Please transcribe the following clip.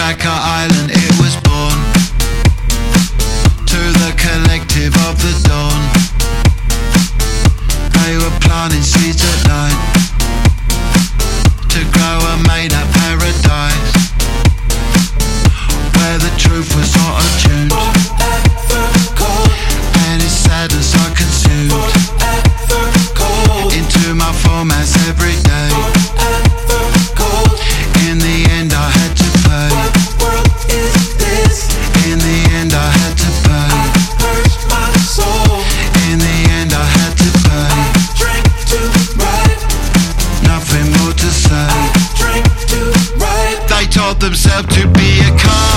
Cracker Island it was born, to the collective of the dawn. They were planting seeds at night to grow a made-up paradise, where the truth was auto-tuned and its sadness I consumed into my formats every day. In the end I had to pay. In the end I had to pay. In the end I had to pay. Nothing more to say. They told themselves to be a car.